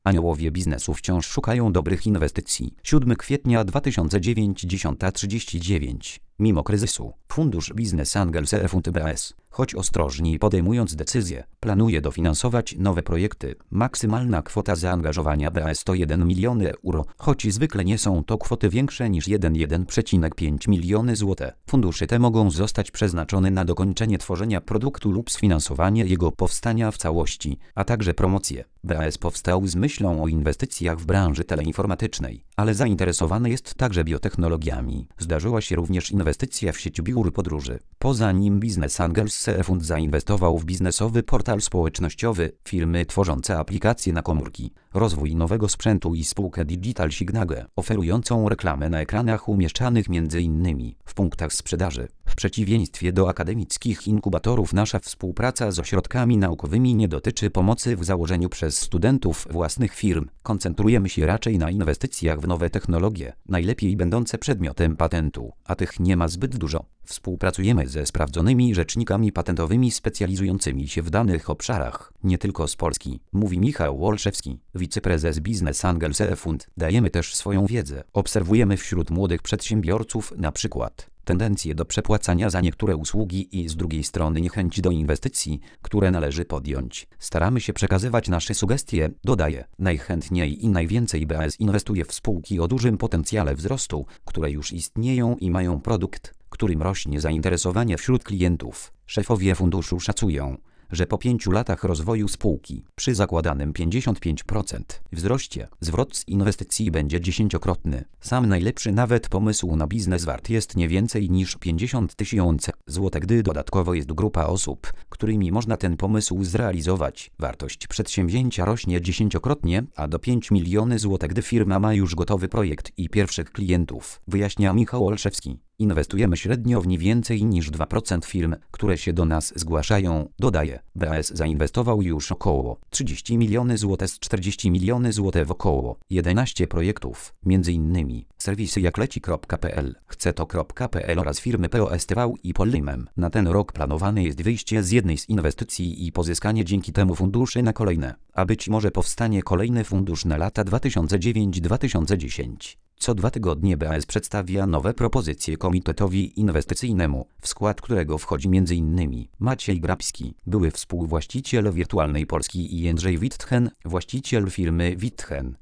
Aniołowie biznesu wciąż szukają dobrych inwestycji. 7 kwietnia 2009, 10:39. Mimo kryzysu, Fundusz Business Angels Fund BAS, choć ostrożniej podejmując decyzje, planuje dofinansować nowe projekty. Maksymalna kwota zaangażowania BAS to 1 milion euro, choć zwykle nie są to kwoty większe niż 1,5 miliony zł. Fundusze te mogą zostać przeznaczone na dokończenie tworzenia produktu lub sfinansowanie jego powstania w całości, a także promocję. BAS powstał z myślą o inwestycjach w branży teleinformatycznej, ale zainteresowany jest także biotechnologiami. Zdarzyła się również inwestycja w sieć biur podróży. Poza nim Business Angels Fund zainwestował w biznesowy portal społecznościowy, firmy tworzące aplikacje na komórki, rozwój nowego sprzętu i spółkę Digital Signage, oferującą reklamę na ekranach umieszczanych m.in. w punktach sprzedaży. W przeciwieństwie do akademickich inkubatorów nasza współpraca z ośrodkami naukowymi nie dotyczy pomocy w założeniu przez studentów własnych firm. Koncentrujemy się raczej na inwestycjach w nowe technologie, najlepiej będące przedmiotem patentu, a tych nie ma zbyt dużo. Współpracujemy ze sprawdzonymi rzecznikami patentowymi specjalizującymi się w danych obszarach, nie tylko z Polski, mówi Michał Wolszewski, wiceprezes Business Angels Fund. Dajemy też swoją wiedzę. Obserwujemy wśród młodych przedsiębiorców na przykład tendencje do przepłacania za niektóre usługi i z drugiej strony niechęć do inwestycji, które należy podjąć. Staramy się przekazywać nasze sugestie, dodaje. Najchętniej i najwięcej BAS inwestuje w spółki o dużym potencjale wzrostu, które już istnieją i mają produkt, którym rośnie zainteresowanie wśród klientów. Szefowie funduszu szacują, że po 5 latach rozwoju spółki, przy zakładanym 55% wzroście, zwrot z inwestycji będzie 10-krotny. Sam najlepszy nawet pomysł na biznes wart jest nie więcej niż 50 000 zł, gdy dodatkowo jest grupa osób, którymi można ten pomysł zrealizować. Wartość przedsięwzięcia rośnie 10-krotnie, a do 5 miliony zł, gdy firma ma już gotowy projekt i pierwszych klientów, wyjaśnia Michał Olszewski. Inwestujemy średnio w nie więcej niż 2% firm, które się do nas zgłaszają, dodaje. BAS zainwestował już około 30 miliony zł z 40 miliony zł w około 11 projektów, m.in. serwisy jak leci.pl, chceto.pl oraz firmy POSTV i Polymem. Na ten rok planowane jest wyjście z jednej z inwestycji i pozyskanie dzięki temu funduszy na kolejne, a być może powstanie kolejny fundusz na lata 2009-2010. Co 2 tygodnie BAS przedstawia nowe propozycje komitetowi inwestycyjnemu, w skład którego wchodzi m.in. Maciej Grabski, były współwłaściciel Wirtualnej Polski i Jędrzej Witchen, właściciel firmy Witchen.